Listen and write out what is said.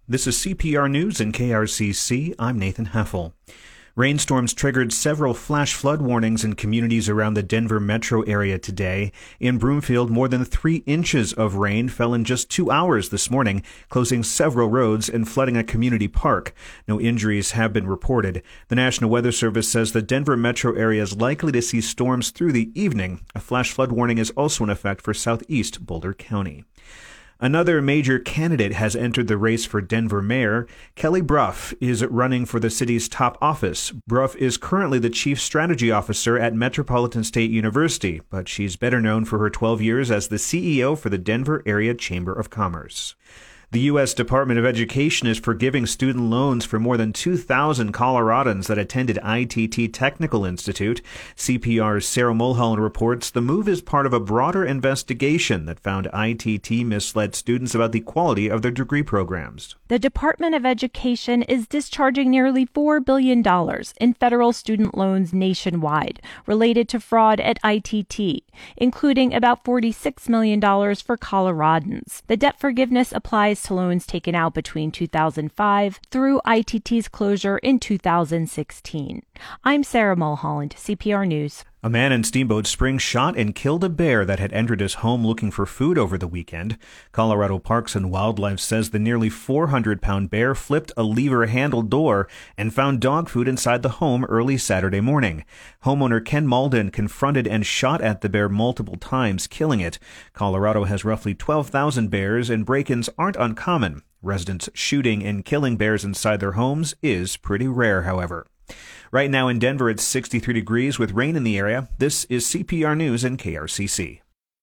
This is CPR News and KRCC. I'm Nathan Heffel. Rainstorms triggered several flash flood warnings in communities around the Denver metro area today. In Broomfield, more than 3 inches of rain fell in just 2 hours this morning, closing several roads and flooding a community park. No injuries have been reported. The National Weather Service says the Denver metro area is likely to see storms through the evening. A flash flood warning is also in effect for southeast Boulder County. Another major candidate has entered the race for Denver mayor. Kelly Brough is running for the city's top office. Brough is currently the chief strategy officer at Metropolitan State University, but she's better known for her 12 years as the CEO for the Denver Area Chamber of Commerce. The U.S. Department of Education is forgiving student loans for more than 2,000 Coloradans that attended ITT Technical Institute. CPR's Sarah Mulholland reports the move is part of a broader investigation that found ITT misled students about the quality of their degree programs. The Department of Education is discharging nearly $4 billion in federal student loans nationwide related to fraud at ITT, including about $46 million for Coloradans. The debt forgiveness applies to loans taken out between 2005 through ITT's closure in 2016. I'm Sarah Mulholland, CPR News. A man in Steamboat Springs shot and killed a bear that had entered his home looking for food over the weekend. Colorado Parks and Wildlife says the nearly 400-pound bear flipped a lever-handled door and found dog food inside the home early Saturday morning. Homeowner Ken Malden confronted and shot at the bear multiple times, killing it. Colorado has roughly 12,000 bears, and break-ins aren't uncommon. Residents shooting and killing bears inside their homes is pretty rare, however. Right now in Denver, it's 63 degrees with rain in the area. This is CPR News and KRCC.